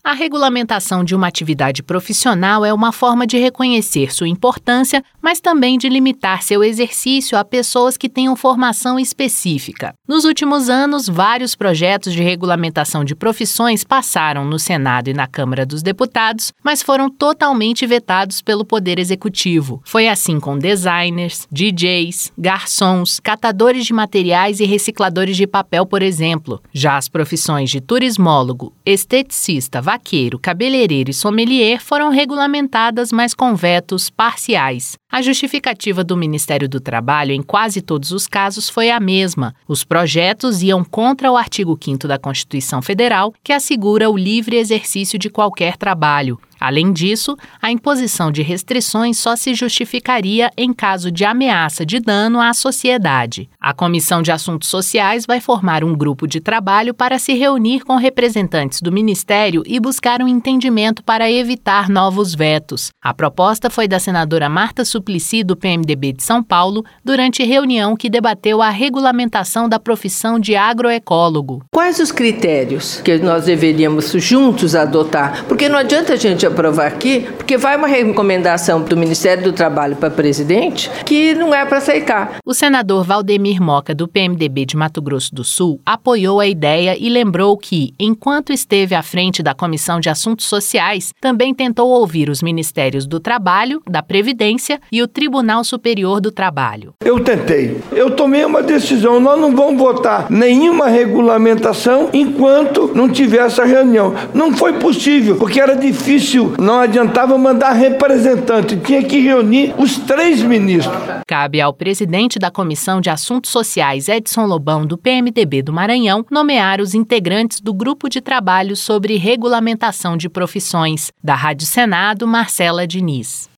A regulamentação de uma atividade profissional é uma forma de reconhecer sua importância, mas também de limitar seu exercício a pessoas que tenham formação específica. Nos últimos anos, vários projetos de regulamentação de profissões passaram no Senado e na Câmara dos Deputados, mas foram totalmente vetados pelo Poder Executivo. Foi assim com designers, DJs, garçons, catadores de materiais e recicladores de papel, por exemplo. Já as profissões de turismólogo, esteticista, vaqueiro, cabeleireiro e sommelier foram regulamentadas, mas com vetos parciais. A justificativa do Ministério do Trabalho em quase todos os casos foi a mesma. Os projetos iam contra o artigo 5º da Constituição Federal, que assegura o livre exercício de qualquer trabalho. Além disso, a imposição de restrições só se justificaria em caso de ameaça de dano à sociedade. A Comissão de Assuntos Sociais vai formar um grupo de trabalho para se reunir com representantes do Ministério e buscar um entendimento para evitar novos vetos. A proposta foi da senadora Marta Suplicy, do PMDB de São Paulo, durante reunião que debateu a regulamentação da profissão de agroecólogo. Quais os critérios que nós deveríamos juntos adotar? Porque não adianta a gente aprovar aqui, porque vai uma recomendação do Ministério do Trabalho para presidente que não é para aceitar. O senador Valdemir Moca, do PMDB de Mato Grosso do Sul, apoiou a ideia e lembrou que, enquanto esteve à frente da Comissão de Assuntos Sociais, também tentou ouvir os Ministérios do Trabalho, da Previdência e o Tribunal Superior do Trabalho. Eu tentei. Eu tomei uma decisão. Nós não vamos votar nenhuma regulamentação enquanto não tiver essa reunião. Não foi possível, porque era difícil. Não adiantava mandar representante. Tinha que reunir os 3 ministros. Cabe ao presidente da Comissão de Assuntos Sociais, Edson Lobão, do PMDB do Maranhão, nomear os integrantes do grupo de trabalho sobre regulamentação de profissões. Da Rádio Senado, Marcela Diniz.